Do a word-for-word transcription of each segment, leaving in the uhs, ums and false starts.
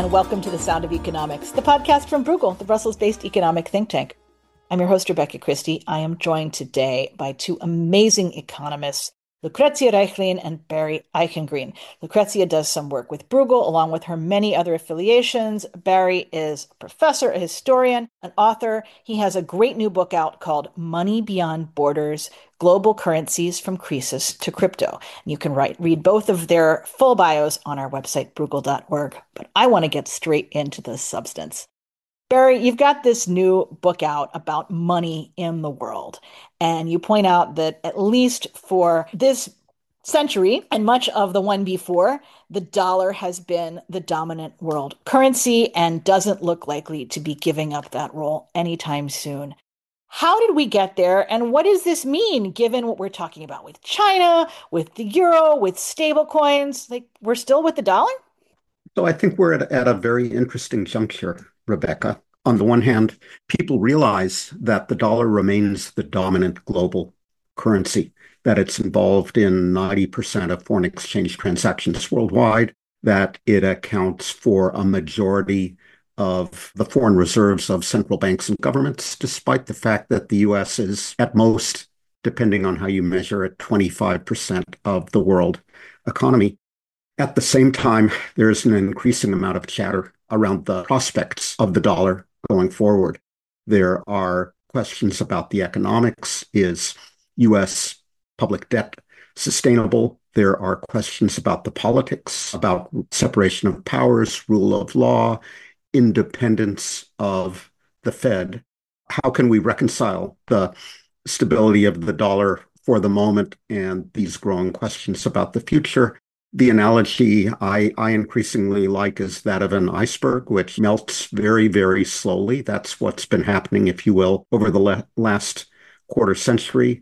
and welcome to The Sound of Economics, the podcast from Bruegel, the Brussels-based economic think tank. I'm your host, Rebecca Christie. I am joined today by two amazing economists, Lucrezia Reichlin and Barry Eichengreen. Lucrezia does some work with Bruegel, along with her many other affiliations. Barry is a professor, a historian, an author. He has a great new book out called Money Beyond Borders, Global Currencies from Croesus to Crypto. And you can write, read both of their full bios on our website, bruegel dot org. But I want to get straight into the substance. Barry, you've got this new book out about money in the world, and you point out that at least for this century and much of the one before, the dollar has been the dominant world currency and doesn't look likely to be giving up that role anytime soon. How did we get there, and what does this mean given what we're talking about with China, with the euro, with stable coins? Like, we're still with the dollar? So I think we're at, at a very interesting juncture, Rebecca. On the one hand, people realize that the dollar remains the dominant global currency, that it's involved in ninety percent of foreign exchange transactions worldwide, that it accounts for a majority of the foreign reserves of central banks and governments, despite the fact that the U S is at most, depending on how you measure it, twenty-five percent of the world economy. At the same time, there is an increasing amount of chatter around the prospects of the dollar going forward. There are questions about the economics. Is U S public debt sustainable? There are questions about the politics, about separation of powers, rule of law, independence of the Fed. How can we reconcile the stability of the dollar for the moment and these growing questions about the future? The analogy I, I increasingly like is that of an iceberg, which melts very, very slowly. That's what's been happening, if you will, over the le- last quarter century,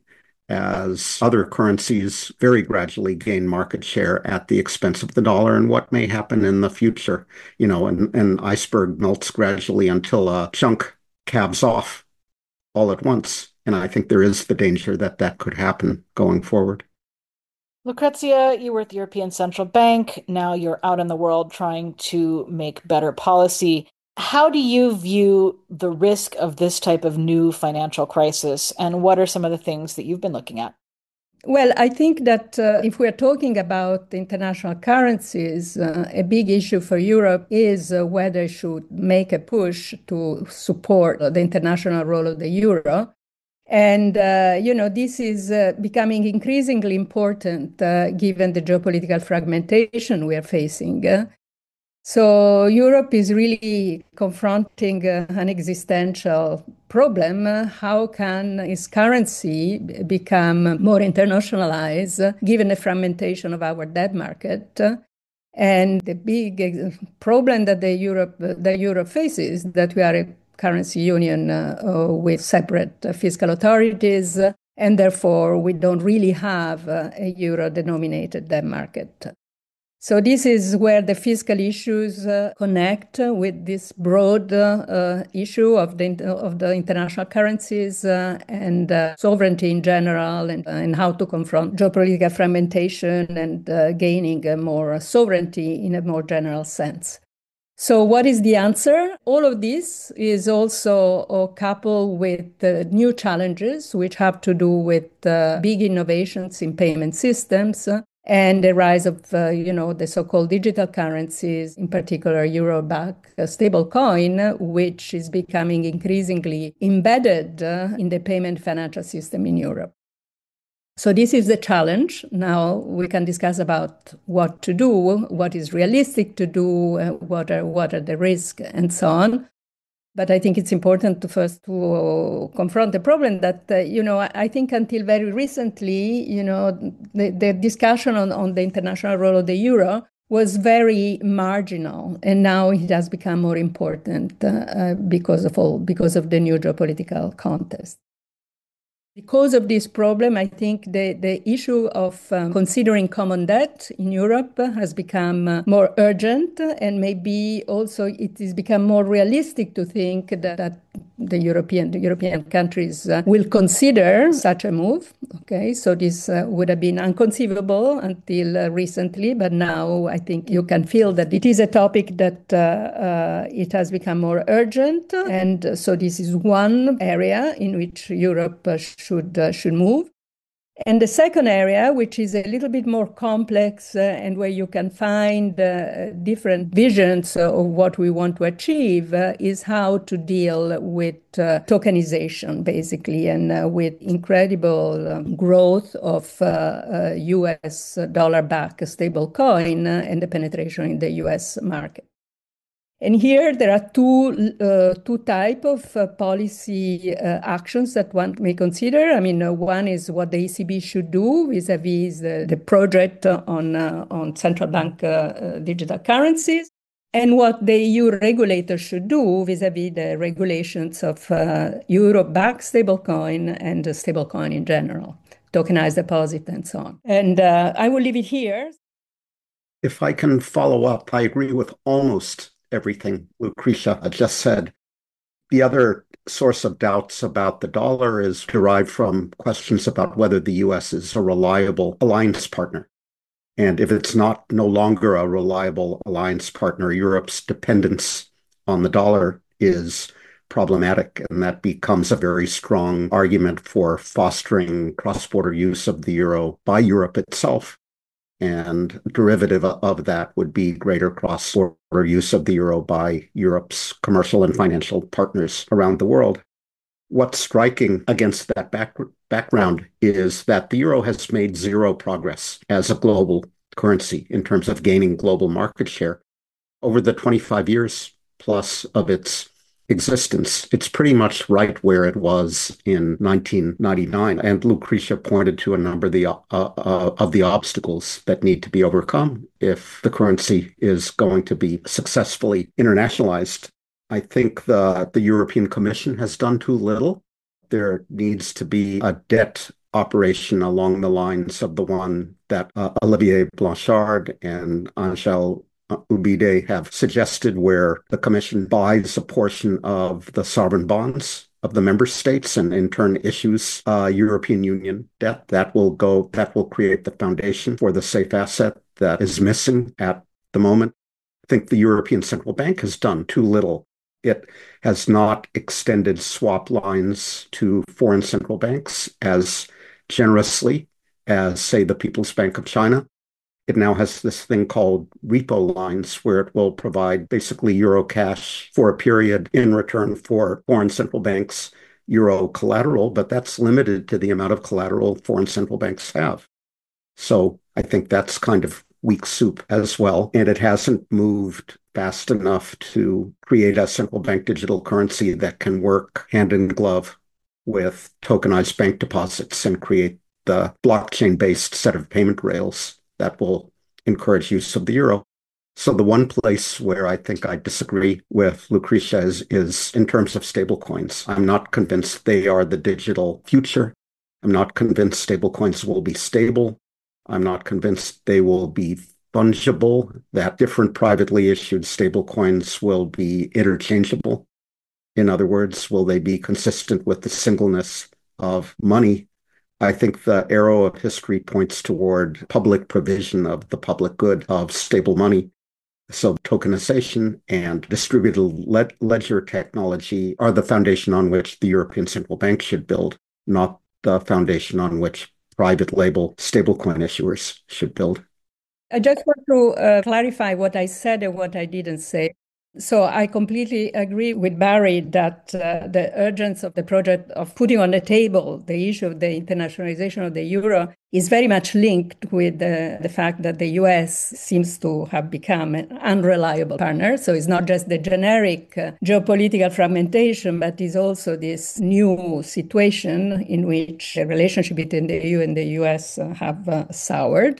as other currencies very gradually gain market share at the expense of the dollar. And what may happen in the future, you know, an, an iceberg melts gradually until a chunk calves off all at once. And I think there is the danger that that could happen going forward. Lucrezia, you were at the European Central Bank. Now you're out in the world trying to make better policy. How do you view the risk of this type of new financial crisis, and what are some of the things that you've been looking at? Well, I think that uh, if we're talking about international currencies, uh, a big issue for Europe is uh, whether it should make a push to support the international role of the euro. And, uh, you know, this is uh, becoming increasingly important uh, given the geopolitical fragmentation we are facing. Uh, so Europe is really confronting uh, an existential problem. Uh, how can its currency become more internationalized uh, given the fragmentation of our debt market? Uh, and the big uh, problem that the Europe, uh, the Europe faces is that we are a currency union uh, uh, with separate uh, fiscal authorities, uh, and therefore we don't really have uh, a euro-denominated debt market. So this is where the fiscal issues uh, connect with this broad uh, uh, issue of the, of the international currencies uh, and uh, sovereignty in general, and, uh, and how to confront geopolitical fragmentation and uh, gaining uh, more sovereignty in a more general sense. So what is the answer? All of this is also uh, coupled with uh, new challenges, which have to do with uh, big innovations in payment systems uh, and the rise of, uh, you know, the so-called digital currencies, in particular euro-backed uh, stablecoin, which is becoming increasingly embedded uh, in the payment financial system in Europe. So this is the challenge. Now we can discuss about what to do, what is realistic to do, uh, what are what are the risks, and so on. But I think it's important to first to confront the problem that, uh, you know, I think until very recently, you know, the, the discussion on, on the international role of the euro was very marginal, and now it has become more important uh, because of all because of the new geopolitical context. Because of this problem, I think the, the issue of um, considering common debt in Europe has become uh, more urgent, and maybe also it has become more realistic to think that, that the European the European countries uh, will consider such a move. Okay, so this uh, would have been unconceivable until uh, recently, but now I think you can feel that it is a topic that uh, uh, it has become more urgent, and uh, so this is one area in which Europe uh, should uh, should move. And the second area, which is a little bit more complex uh, and where you can find uh, different visions uh, of what we want to achieve, uh, is how to deal with uh, tokenization, basically, and uh, with incredible um, growth of uh, uh, U S dollar-backed stablecoin uh, and the penetration in the U S market. And here there are two uh, two type of uh, policy uh, actions that one may consider. I mean, uh, one is what the E C B should do vis-a-vis the, the project on uh, on central bank uh, uh, digital currencies, and what the E U regulator should do vis-a-vis the regulations of uh, euro-backed stablecoin and uh, stablecoin in general, tokenized deposit and so on. And uh, I will leave it here. If I can follow up, I agree with almost everything Lucretia just said. The other source of doubts about the dollar is derived from questions about whether the U S is a reliable alliance partner. And if it's not no longer a reliable alliance partner, Europe's dependence on the dollar is problematic, and that becomes a very strong argument for fostering cross-border use of the euro by Europe itself. And derivative of that would be greater cross-border use of the euro by Europe's commercial and financial partners around the world. What's striking against that back background is that the euro has made zero progress as a global currency in terms of gaining global market share. Over the twenty-five years plus of its existence, it's pretty much right where it was in nineteen ninety-nine. And Lucretia pointed to a number of the, uh, uh, of the obstacles that need to be overcome if the currency is going to be successfully internationalized. I think the, the European Commission has done too little. There needs to be a debt operation along the lines of the one that uh, Olivier Blanchard and Angel Ubide have suggested, where the Commission buys a portion of the sovereign bonds of the member states and in turn issues uh, European Union debt. That will go, that will create the foundation for the safe asset that is missing at the moment. I think the European Central Bank has done too little. It has not extended swap lines to foreign central banks as generously as, say, the People's Bank of China. It now has this thing called repo lines, where it will provide basically euro cash for a period in return for foreign central banks' euro collateral, but that's limited to the amount of collateral foreign central banks have. So I think that's kind of weak soup as well. And it hasn't moved fast enough to create a central bank digital currency that can work hand in glove with tokenized bank deposits and create the blockchain-based set of payment rails that will encourage use of the euro. So the one place where I think I disagree with Lucretia is, is in terms of stablecoins. I'm not convinced they are the digital future. I'm not convinced stablecoins will be stable. I'm not convinced they will be fungible, that different privately issued stablecoins will be interchangeable. In other words, will they be consistent with the singleness of money? I think the arrow of history points toward public provision of the public good of stable money. So tokenization and distributed led- ledger technology are the foundation on which the European Central Bank should build, not the foundation on which private label stablecoin issuers should build. I just want to uh, clarify what I said and what I didn't say. So I completely agree with Barry that uh, the urgency of the project of putting on the table the issue of the internationalization of the euro is very much linked with the, the fact that the U S seems to have become an unreliable partner. So it's not just the generic uh, geopolitical fragmentation, but it's also this new situation in which the relationship between the E U and the U S uh, have uh, soured.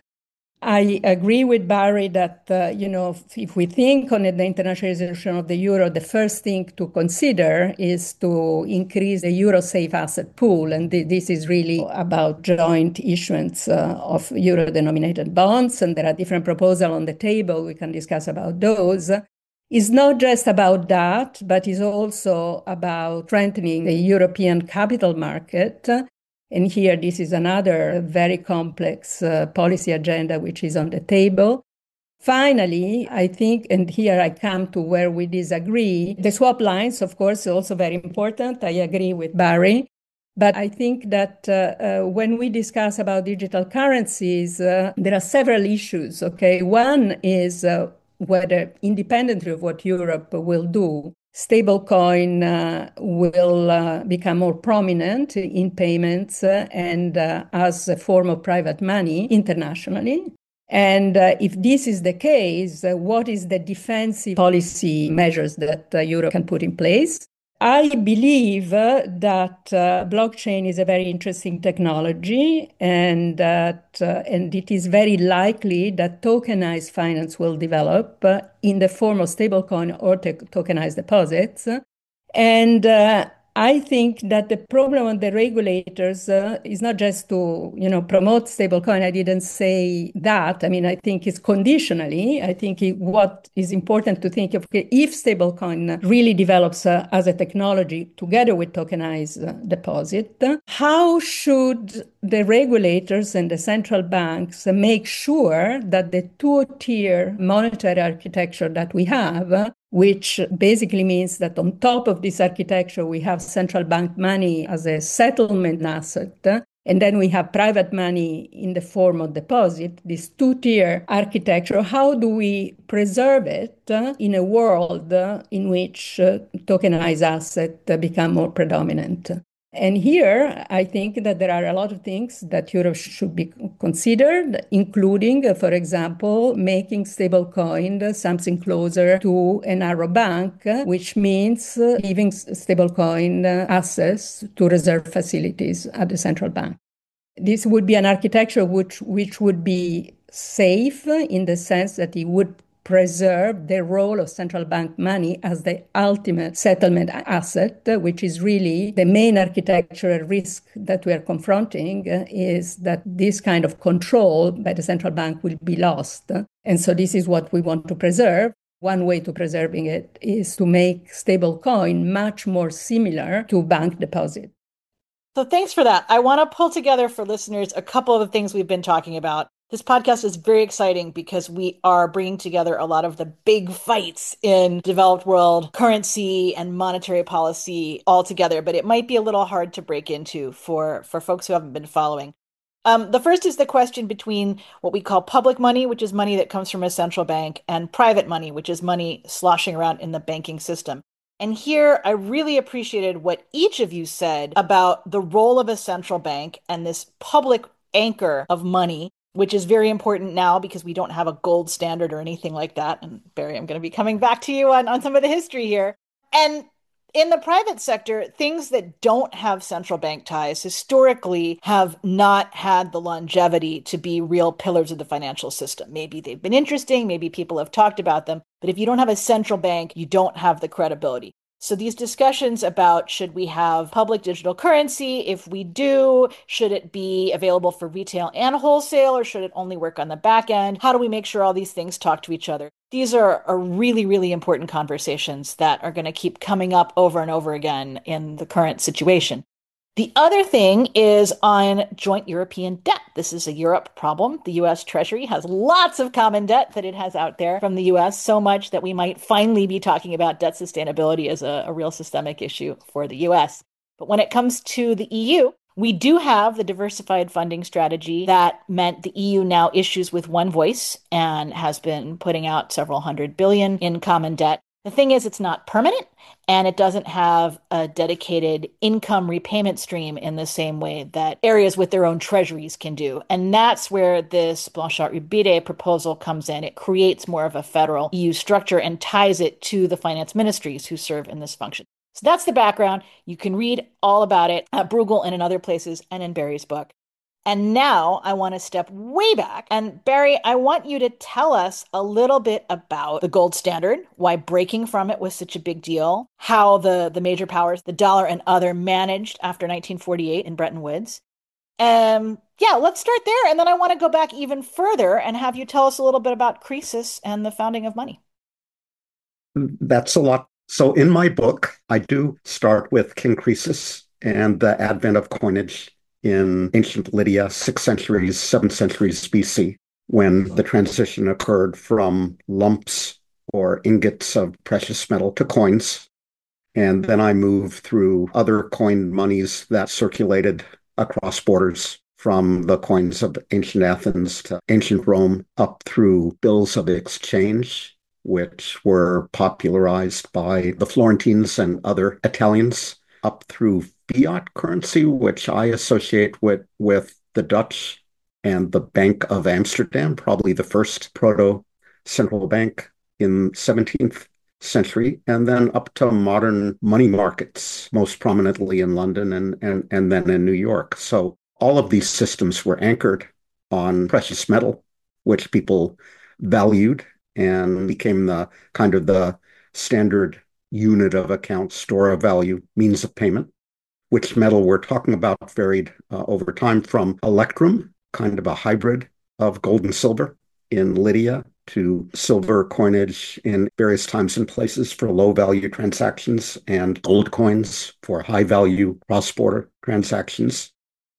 I agree with Barry that, uh, you know, if we think on the internationalization of the euro, the first thing to consider is to increase the euro safe asset pool. And th- this is really about joint issuance uh, of euro-denominated bonds. And there are different proposals on the table. We can discuss about those. is not just about that, but is also about strengthening the European capital market. And here, this is another very complex uh, policy agenda which is on the table. Finally, I think, and here I come to where we disagree, the swap lines, of course, are also very important. I agree with Barry. But I think that uh, uh, when we discuss about digital currencies, uh, there are several issues, okay? One is uh, whether, independently of what Europe will do, stablecoin uh, will uh, become more prominent in payments uh, and uh, as a form of private money internationally. And uh, if this is the case, uh, what is the defensive policy measures that uh, Europe can put in place? I believe uh, that uh, blockchain is a very interesting technology, and that uh, and it is very likely that tokenized finance will develop uh, in the form of stablecoin or te- tokenized deposits. And uh, I think that the problem on the regulators uh, is not just to, you know, promote stablecoin. I didn't say that. I mean, I think it's conditionally. I think it, what is important to think of, okay, if stablecoin really develops uh, as a technology together with tokenized uh, deposit, how should the regulators and the central banks make sure that the two-tier monetary architecture that we have, uh, which basically means that on top of this architecture, we have central bank money as a settlement asset, and then we have private money in the form of deposit, this two-tier architecture. How do we preserve it uh, in a world uh, in which uh, tokenized assets uh, become more predominant? And here, I think that there are a lot of things that Europe should be considered, including, uh, for example, making stablecoin something closer to an arrow bank, uh, which means uh, giving stablecoin uh, access to reserve facilities at the central bank. This would be an architecture which, which would be safe in the sense that it would preserve the role of central bank money as the ultimate settlement asset, which is really the main architectural risk that we are confronting, uh, is that this kind of control by the central bank will be lost. And so this is what we want to preserve. One way to preserving it is to make stablecoin much more similar to bank deposit. So thanks for that. I want to pull together for listeners a couple of the things we've been talking about. This podcast is very exciting because we are bringing together a lot of the big fights in developed world currency and monetary policy all together, but it might be a little hard to break into for, for folks who haven't been following. Um, the first is the question between what we call public money, which is money that comes from a central bank, and private money, which is money sloshing around in the banking system. And here I really appreciated what each of you said about the role of a central bank and this public anchor of money, which is very important now because we don't have a gold standard or anything like that. And Barry, I'm going to be coming back to you on, on some of the history here. And in the private sector, things that don't have central bank ties historically have not had the longevity to be real pillars of the financial system. Maybe they've been interesting, maybe people have talked about them, but if you don't have a central bank, you don't have the credibility. So these discussions about should we have public digital currency? If we do, should it be available for retail and wholesale, or should it only work on the back end? How do we make sure all these things talk to each other? These are, are really, really important conversations that are going to keep coming up over and over again in the current situation. The other thing is on joint European debt. This is a Europe problem. The U S Treasury has lots of common debt that it has out there from the U S, so much that we might finally be talking about debt sustainability as a, a real systemic issue for the U S. But when it comes to the E U, we do have the diversified funding strategy that meant the E U now issues with one voice and has been putting out several hundred billion in common debt. The thing is, it's not permanent, and it doesn't have a dedicated income repayment stream in the same way that areas with their own treasuries can do. And that's where this Blanchard-Ubide proposal comes in. It creates more of a federal E U structure and ties it to the finance ministries who serve in this function. So that's the background. You can read all about it at Bruegel and in other places and in Barry's book. And now I want to step way back. And Barry, I want you to tell us a little bit about the gold standard, why breaking from it was such a big deal, how the, the major powers, the dollar and other, managed after nineteen forty-eight in Bretton Woods. Um, yeah, let's start there. And then I want to go back even further and have you tell us a little bit about Croesus and the founding of money. That's a lot. So in my book, I do start with King Croesus and the advent of coinage in ancient Lydia, sixth centuries, seventh centuries B C, when the transition occurred from lumps or ingots of precious metal to coins. And then I move through other coined monies that circulated across borders, from the coins of ancient Athens to ancient Rome, up through bills of exchange, which were popularized by the Florentines and other Italians, up through fiat currency, which I associate with, with the Dutch and the Bank of Amsterdam, probably the first proto-central bank in seventeenth century, and then up to modern money markets, most prominently in London and, and, and then in New York. So all of these systems were anchored on precious metal, which people valued and became the kind of the standard unit of account, store of value, means of payment. Which metal we're talking about varied uh, over time, from electrum, kind of a hybrid of gold and silver in Lydia, to silver coinage in various times and places for low-value transactions, and gold coins for high-value cross-border transactions.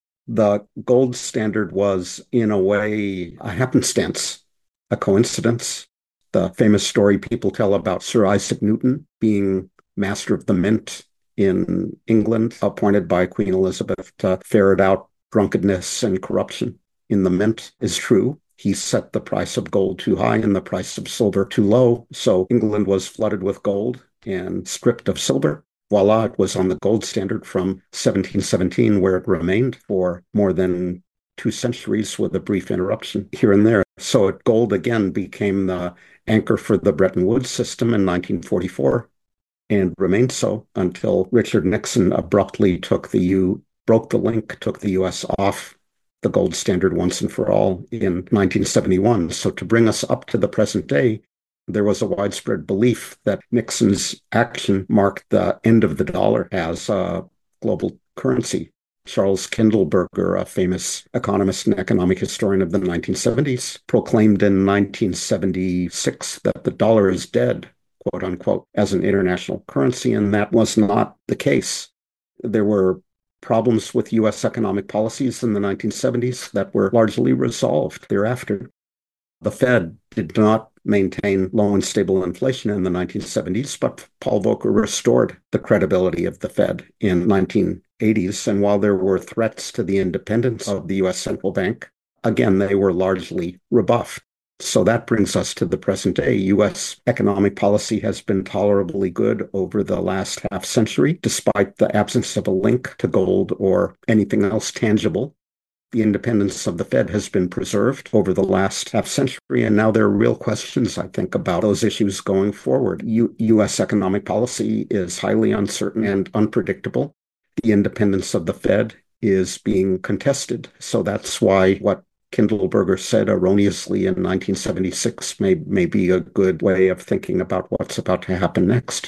The gold standard was, in a way, a happenstance, a coincidence. The famous story people tell about Sir Isaac Newton being master of the mint in England, appointed by Queen Elizabeth to ferret out drunkenness and corruption in the mint, is true. He set the price of gold too high and the price of silver too low. So England was flooded with gold and stripped of silver. Voila, it was on the gold standard from seventeen seventeen, where it remained for more than two centuries with a brief interruption here and there. So it, gold again became the anchor for the Bretton Woods system in nineteen forty-four, and remained so until Richard Nixon abruptly took the U, broke the link, took the U S off the gold standard once and for all in nineteen seventy-one. So to bring us up to the present day, there was a widespread belief that Nixon's action marked the end of the dollar as a global currency. Charles Kindleberger, a famous economist and economic historian of the nineteen seventies, proclaimed in nineteen seventy-six that the dollar is dead, quote unquote, as an international currency, and that was not the case. There were problems with U S economic policies in the nineteen seventies that were largely resolved thereafter. The Fed did not maintain low and stable inflation in the nineteen seventies, but Paul Volcker restored the credibility of the Fed in nineteen eighties. And while there were threats to the independence of the U S central bank, again, they were largely rebuffed. So that brings us to the present day. U S economic policy has been tolerably good over the last half century, despite the absence of a link to gold or anything else tangible. The independence of the Fed has been preserved over the last half century, and now there are real questions, I think, about those issues going forward. U- U.S. economic policy is highly uncertain and unpredictable. The independence of the Fed is being contested, so that's why what Kindleberger said erroneously in nineteen seventy-six may, may be a good way of thinking about what's about to happen next.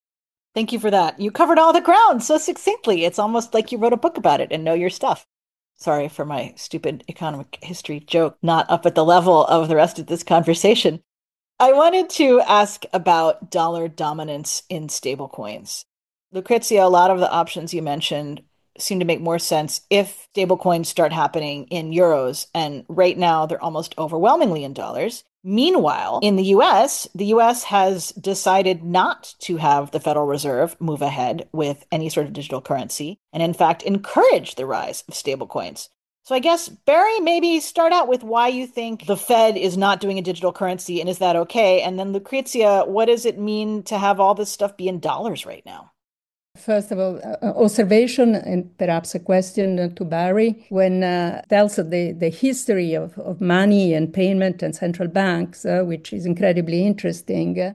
Thank you for that. You covered all the ground so succinctly. It's almost like you wrote a book about it and know your stuff. Sorry for my stupid economic history joke, not up at the level of the rest of this conversation. I wanted to ask about dollar dominance in stablecoins. Lucrezia, a lot of the options you mentioned seem to make more sense if stablecoins start happening in euros, and right now they're almost overwhelmingly in dollars. Meanwhile, in the U S, the U S has decided not to have the Federal Reserve move ahead with any sort of digital currency, and in fact encourage the rise of stablecoins. So I guess, Barry, maybe start out with why you think the Fed is not doing a digital currency, and is that okay? And then Lucrezia, what does it mean to have all this stuff be in dollars right now? First of all, uh, observation and perhaps a question uh, to Barry. When uh, tells the, the history of, of money and payment and central banks, uh, which is incredibly interesting.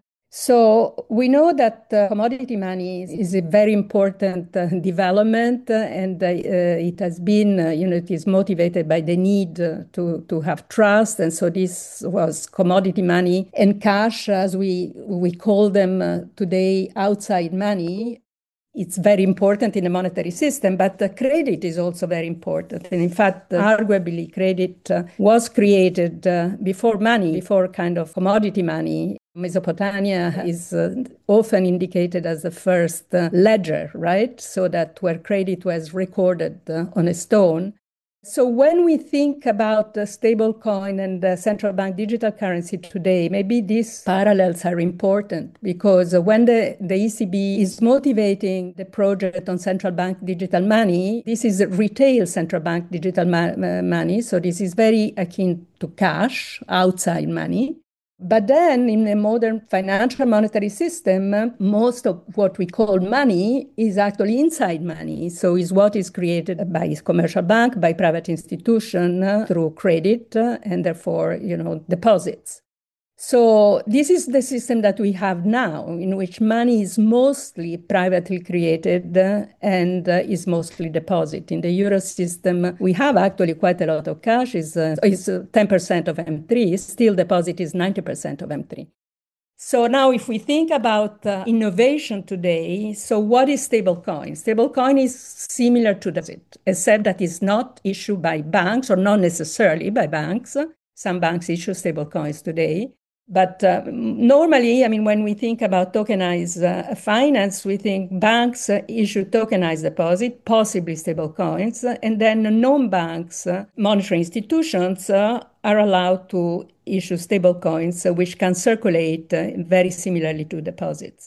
So we know that uh, commodity money is a very important uh, development, uh, and uh, it has been, uh, you know, it is motivated by the need uh, to, to have trust. And so this was commodity money and cash, as we, we call them uh, today, outside money. It's very important in the monetary system, but uh, credit is also very important. And in fact, uh, arguably, credit uh, was created uh, before money, before kind of commodity money. Mesopotamia is uh, often indicated as the first uh, ledger, right? So that where credit was recorded uh, on a stone. So when we think about the stablecoin and the central bank digital currency today, maybe these parallels are important because when the, the E C B is motivating the project on central bank digital money, this is retail central bank digital ma- money. So this is very akin to cash, outside money. But then in a modern financial monetary system, most of what we call money is actually inside money. So is what is created by commercial bank, by private institution uh, through credit uh, and therefore, you know, deposits. So this is the system that we have now, in which money is mostly privately created uh, and uh, is mostly deposited. In the euro system, we have actually quite a lot of cash. It's, uh, it's uh, ten percent of M three. Still, deposit is ninety percent of M three. So now if we think about uh, innovation today, so what is stablecoin? Stablecoin is similar to deposit, except that it's not issued by banks or not necessarily by banks. Some banks issue stablecoins today. But uh, normally, I mean, when we think about tokenized uh, finance, we think banks uh, issue tokenized deposit, possibly stable coins, uh, and then non-banks, uh, monetary institutions uh, are allowed to issue stable coins, uh, which can circulate uh, very similarly to deposits.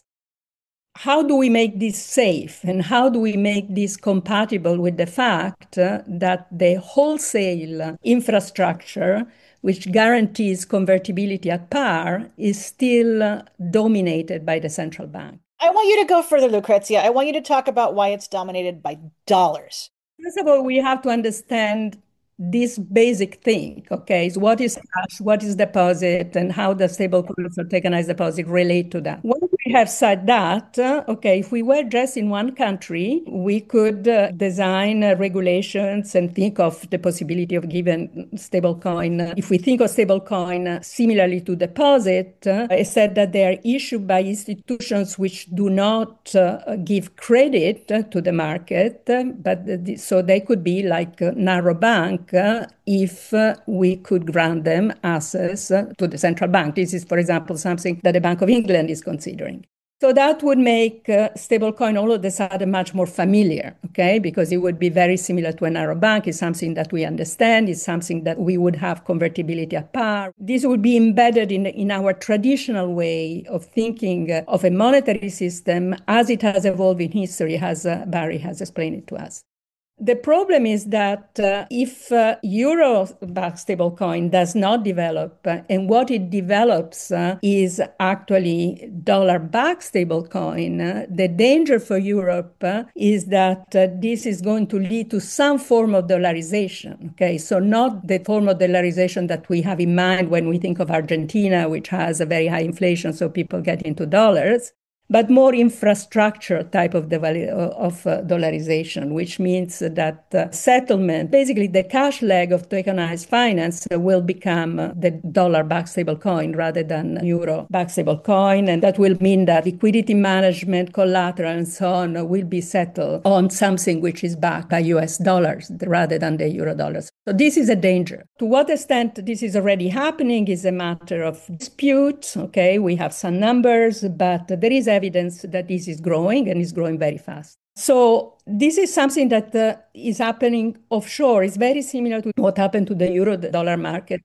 How do we make this safe, and how do we make this compatible with the fact uh, that the wholesale infrastructure, which guarantees convertibility at par, is still uh, dominated by the central bank? I want you to go further, Lucrezia. I want you to talk about why it's dominated by dollars. First of all, we have to understand this basic thing, okay, is what is cash, what is deposit, and how the stable coins or tokenized deposit relate to that. Once we have said that, uh, okay, if we were just in one country, we could uh, design uh, regulations and think of the possibility of giving stable coin. Uh, if we think of stable coin uh, similarly to deposit, uh, I said that they are issued by institutions which do not uh, give credit uh, to the market, uh, but uh, so they could be like a narrow bank, Uh, if uh, we could grant them access uh, to the central bank. This is, for example, something that the Bank of England is considering. So that would make uh, stablecoin all of a sudden much more familiar, okay? Because it would be very similar to a narrow bank. It's something that we understand. It's something that we would have convertibility at par. This would be embedded in, in our traditional way of thinking uh, of a monetary system as it has evolved in history, as uh, Barry has explained it to us. The problem is that uh, if uh, euro-backed stablecoin does not develop, uh, and what it develops uh, is actually dollar-backed stablecoin, uh, the danger for Europe uh, is that uh, this is going to lead to some form of dollarization. Okay, so not the form of dollarization that we have in mind when we think of Argentina, which has a very high inflation, so people get into dollars, but more infrastructure type of, devalu- of uh, dollarization, which means that uh, settlement, basically the cash leg of tokenized finance uh, will become uh, the dollar-backed stablecoin rather than euro-backed stablecoin. And that will mean that liquidity management, collateral, and so on uh, will be settled on something which is backed by U S dollars rather than the euro dollars. So this is a danger. To what extent this is already happening is a matter of dispute. Okay, we have some numbers, but there is evidence that this is growing and is growing very fast. So this is something that uh, is happening offshore. It's very similar to what happened to the euro dollar market.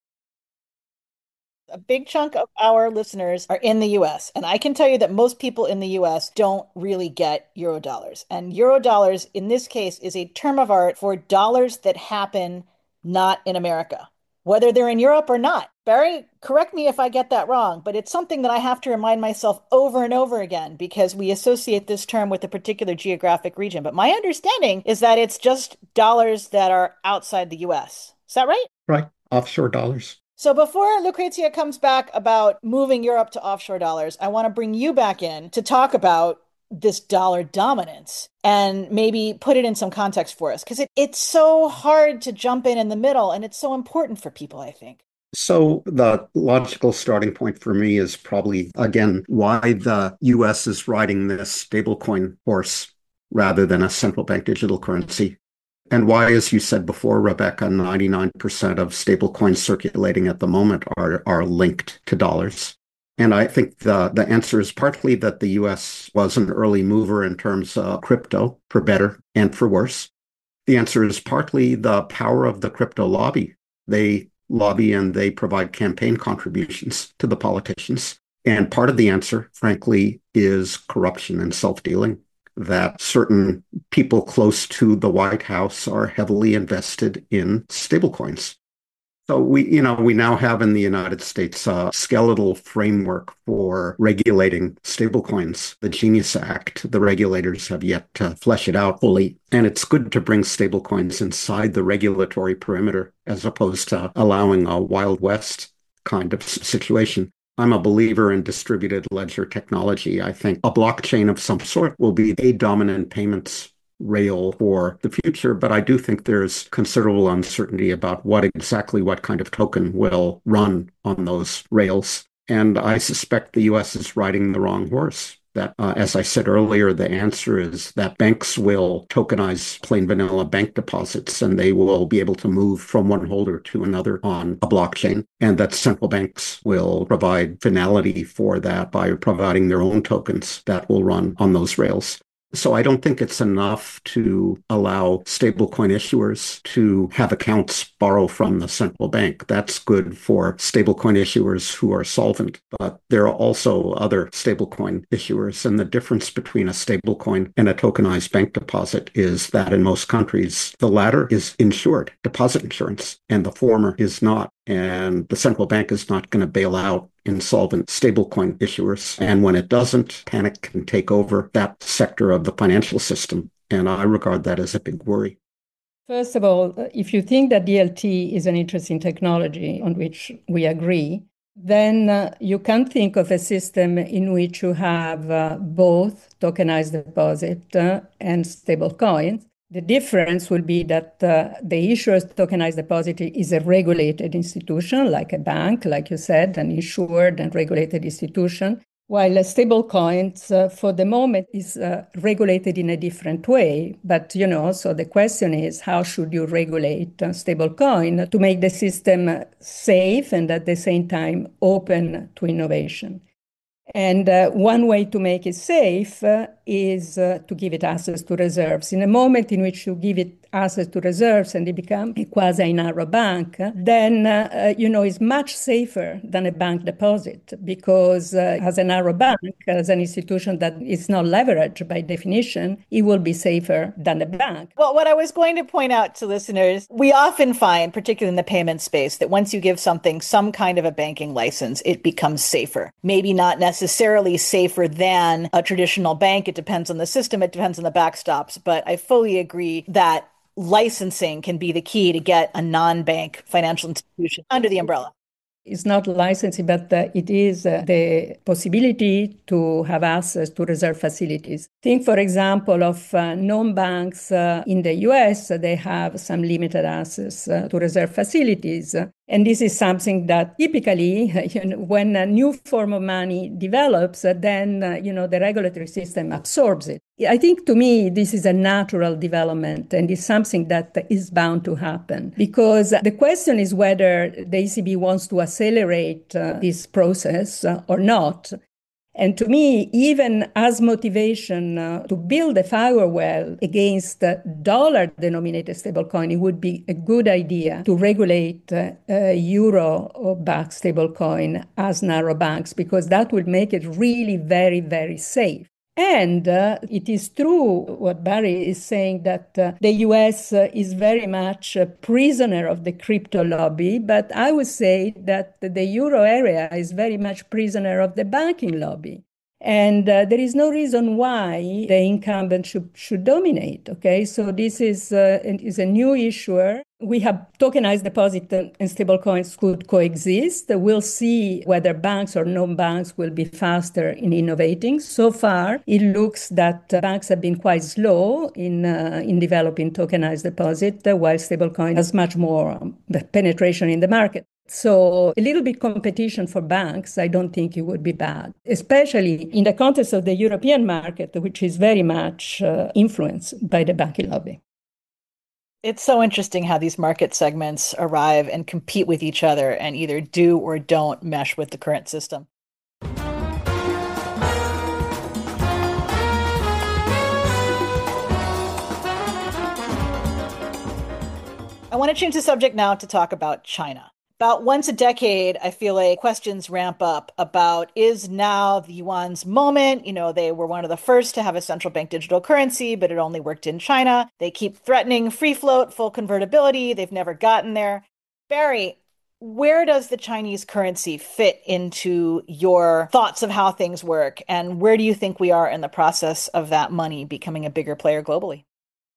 A big chunk of our listeners are in the U S, and I can tell you that most people in the U S don't really get euro dollars. And euro dollars, in this case, is a term of art for dollars that happen not in America, whether they're in Europe or not. Barry, correct me if I get that wrong, but it's something that I have to remind myself over and over again because we associate this term with a particular geographic region. But my understanding is that it's just dollars that are outside the U S. Is that right? Right. Offshore dollars. So before Lucrezia comes back about moving Europe to offshore dollars, I want to bring you back in to talk about this dollar dominance and maybe put it in some context for us, because it, it's so hard to jump in in the middle, and it's so important for people, I think. So the logical starting point for me is probably, again, why the U S is riding this stablecoin horse rather than a central bank digital currency. And why, as you said before, Rebecca, ninety-nine percent of stablecoins circulating at the moment are, are linked to dollars. And I think the, the answer is partly that the U S was an early mover in terms of crypto, for better and for worse. The answer is partly the power of the crypto lobby. They lobby and they provide campaign contributions to the politicians. And part of the answer, frankly, is corruption and self-dealing, that certain people close to the White House are heavily invested in stablecoins. So we, you know, we now have in the United States a skeletal framework for regulating stablecoins, the Genius Act. The regulators have yet to flesh it out fully. And it's good to bring stablecoins inside the regulatory perimeter as opposed to allowing a Wild West kind of situation. I'm a believer in distributed ledger technology. I think a blockchain of some sort will be a dominant payments rail for the future, but I do think there's considerable uncertainty about what exactly what kind of token will run on those rails. And I suspect the U S is riding the wrong horse. That, uh, as I said earlier, the answer is that banks will tokenize plain vanilla bank deposits and they will be able to move from one holder to another on a blockchain, and that central banks will provide finality for that by providing their own tokens that will run on those rails. So I don't think it's enough to allow stablecoin issuers to have accounts borrow from the central bank. That's good for stablecoin issuers who are solvent, but there are also other stablecoin issuers. And the difference between a stablecoin and a tokenized bank deposit is that in most countries, the latter is insured, deposit insurance, and the former is not. And the central bank is not going to bail out insolvent stablecoin issuers. And when it doesn't, panic can take over that sector of the financial system. And I regard that as a big worry. First of all, if you think that D L T is an interesting technology on which we agree, then uh, you can think of a system in which you have uh, both tokenized deposit uh, and stable coins. The difference will be that uh, the issuer's tokenized deposit is a regulated institution, like a bank, like you said, an insured and regulated institution, while a stable coins, uh, for the moment, is uh, regulated in a different way. But, you know, so the question is, how should you regulate a stable coin to make the system safe and at the same time open to innovation? And uh, one way to make it safe uh, is uh, to give it access to reserves. In a moment in which you give it access to reserves and it becomes a quasi-narrow bank, then, uh, uh, you know, it's much safer than a bank deposit because uh, as a narrow bank, as an institution that is not leveraged by definition, it will be safer than a bank. Well, what I was going to point out to listeners, we often find, particularly in the payment space, that once you give something some kind of a banking license, it becomes safer. Maybe not necessarily safer than a traditional bank. It depends on the system. It depends on the backstops. But I fully agree that licensing can be the key to get a non-bank financial institution under the umbrella. It's not licensing, but uh, it is uh, the possibility to have access to reserve facilities. Think, for example, of uh, non-banks uh, in the U S. They have some limited access uh, to reserve facilities. And this is something that typically, you know, when a new form of money develops, uh, then, uh, you know, the regulatory system absorbs it. I think to me, this is a natural development and is something that is bound to happen because the question is whether the E C B wants to accelerate uh, this process uh, or not. And to me, even as motivation uh, to build a firewall against uh, dollar-denominated stablecoin, it would be a good idea to regulate uh, uh, euro-backed stablecoin as narrow banks, because that would make it really very, very safe. And uh, it is true what Barry is saying, that uh, the U S uh, is very much a prisoner of the crypto lobby, but I would say that the euro area is very much prisoner of the banking lobby. And uh, there is no reason why the incumbent should, should dominate, okay? So this is, uh, is a new issuer. We have tokenized deposit and stablecoins could coexist. We'll see whether banks or non-banks will be faster in innovating. So far, it looks that uh, banks have been quite slow in, uh, in developing tokenized deposit, uh, while stablecoin has much more um, penetration in the market. So a little bit competition for banks, I don't think it would be bad, especially in the context of the European market, which is very much uh, influenced by the banking lobby. It's so interesting how these market segments arrive and compete with each other and either do or don't mesh with the current system. I want to change the subject now to talk about China. About once a decade, I feel like questions ramp up about, is now the yuan's moment? You know, they were one of the first to have a central bank digital currency, but it only worked in China. They keep threatening free float, full convertibility. They've never gotten there. Barry, where does the Chinese currency fit into your thoughts of how things work? And where do you think we are in the process of that money becoming a bigger player globally?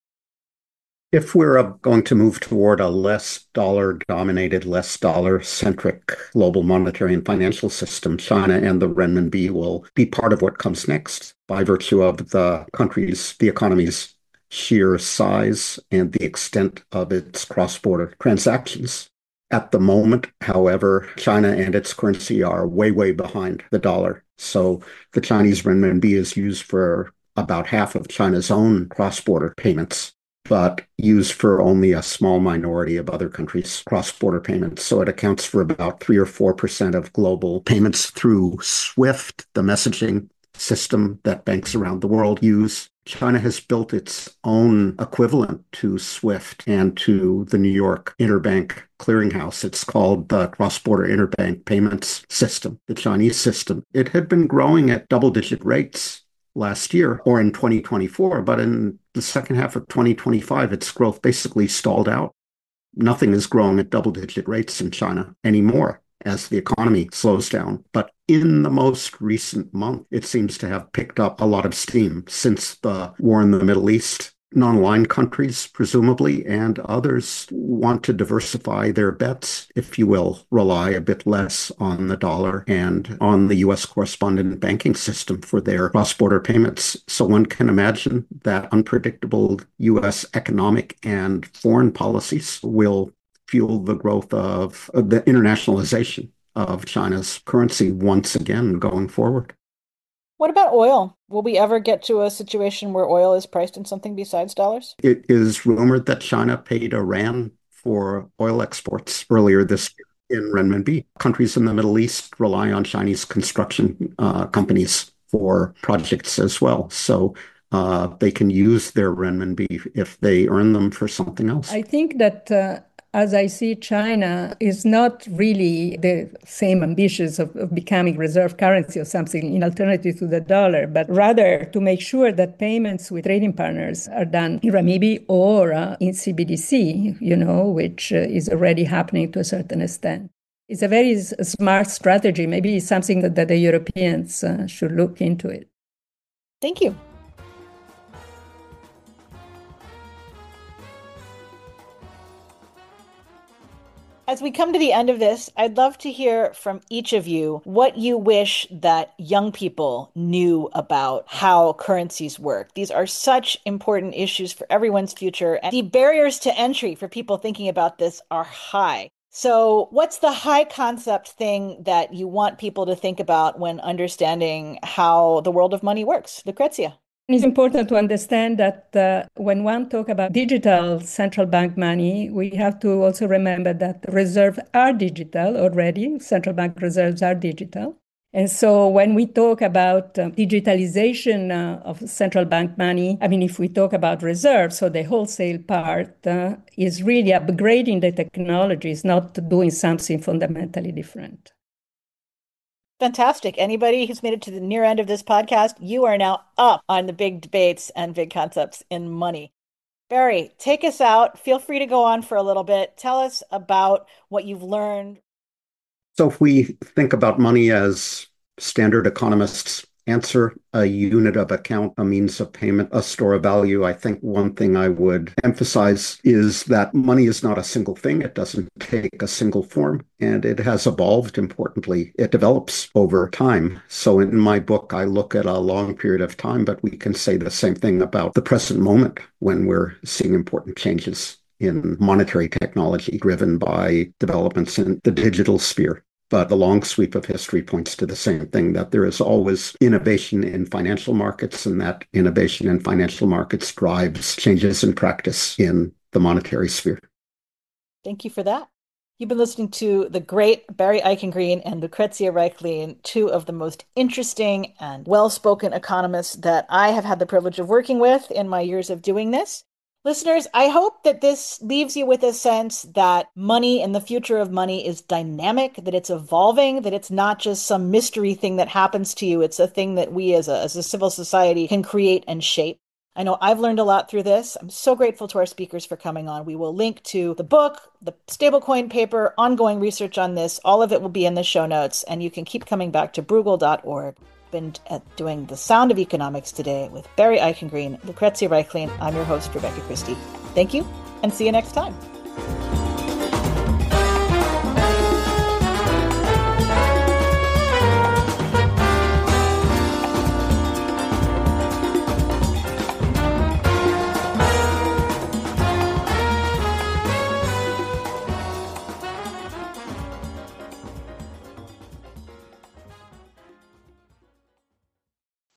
If we're uh, going to move toward a less dollar-dominated, less dollar-centric global monetary and financial system, China and the renminbi will be part of what comes next by virtue of the country's, the economy's sheer size and the extent of its cross-border transactions. At the moment, however, China and its currency are way, way behind the dollar. So the Chinese renminbi is used for about half of China's own cross-border payments, but used for only a small minority of other countries' cross-border payments. So it accounts for about three or four percent of global payments through SWIFT, the messaging system that banks around the world use. China has built its own equivalent to SWIFT and to the New York Interbank Clearinghouse. It's called the Cross-Border Interbank Payments System, the Chinese system. It had been growing at double-digit rates last year or in twenty twenty-four, but in the second half of twenty twenty-five, its growth basically stalled out. Nothing is growing at double-digit rates in China anymore as the economy slows down. But in the most recent month, it seems to have picked up a lot of steam since the war in the Middle East. Non-aligned countries, presumably, and others want to diversify their bets, if you will, rely a bit less on the dollar and on the U S correspondent banking system for their cross-border payments. So one can imagine that unpredictable U S economic and foreign policies will fuel the growth of, of the internationalization of China's currency once again going forward. What about oil? Will we ever get to a situation where oil is priced in something besides dollars? It is rumored that China paid Iran for oil exports earlier this year in renminbi. Countries in the Middle East rely on Chinese construction uh, companies for projects as well. So uh, they can use their renminbi if they earn them for something else. I think that uh, as I see, China is not really the same ambitious of, of becoming reserve currency or something in alternative to the dollar, but rather to make sure that payments with trading partners are done in renminbi or uh, in C B D C, you know, which uh, is already happening to a certain extent. It's a very s- smart strategy. Maybe it's something that, that the Europeans uh, should look into it. Thank you. As we come to the end of this, I'd love to hear from each of you what you wish that young people knew about how currencies work. These are such important issues for everyone's future, and the barriers to entry for people thinking about this are high. So, what's the high concept thing that you want people to think about when understanding how the world of money works? Lucrezia. It's important to understand that uh, when one talks about digital central bank money, we have to also remember that reserves are digital already. Central bank reserves are digital. And so when we talk about uh, digitalization uh, of central bank money, I mean, if we talk about reserves, so the wholesale part uh, is really upgrading the technology, is not doing something fundamentally different. Fantastic. Anybody who's made it to the near end of this podcast, you are now up on the big debates and big concepts in money. Barry, take us out. Feel free to go on for a little bit. Tell us about what you've learned. So if we think about money as standard economists answer, a unit of account, a means of payment, a store of value, I think one thing I would emphasize is that money is not a single thing. It doesn't take a single form, and it has evolved importantly. It develops over time. So in my book, I look at a long period of time, but we can say the same thing about the present moment when we're seeing important changes in monetary technology driven by developments in the digital sphere. But the long sweep of history points to the same thing, that there is always innovation in financial markets, and that innovation in financial markets drives changes in practice in the monetary sphere. Thank you for that. You've been listening to the great Barry Eichengreen and Lucrezia Reichlin, two of the most interesting and well-spoken economists that I have had the privilege of working with in my years of doing this. Listeners, I hope that this leaves you with a sense that money and the future of money is dynamic, that it's evolving, that it's not just some mystery thing that happens to you. It's a thing that we as a, as a civil society can create and shape. I know I've learned a lot through this. I'm so grateful to our speakers for coming on. We will link to the book, the stablecoin paper, ongoing research on this. All of it will be in the show notes, and you can keep coming back to Bruegel dot org. Been at doing The Sound of Economics today with Barry Eichengreen, Lucrezia Reichling. I'm your host, Rebecca Christie. Thank you, and see you next time.